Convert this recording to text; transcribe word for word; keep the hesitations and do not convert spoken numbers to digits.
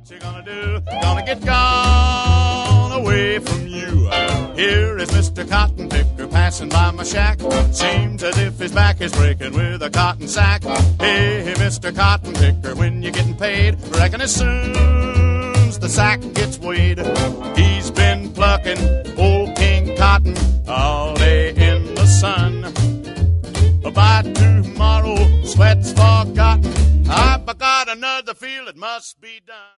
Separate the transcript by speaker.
Speaker 1: What you gonna do? Gonna get gone away from you. Here is Mister Cotton Picker passing by my shack. Seems as if his back is breaking with a cotton sack. Hey, Mister Cotton Picker, when you getting paid? Reckon as soon as the sack gets weighed. He's been plucking old King Cotton all day in the sun. By tomorrow, sweat's forgotten. I've got another feel it must be done.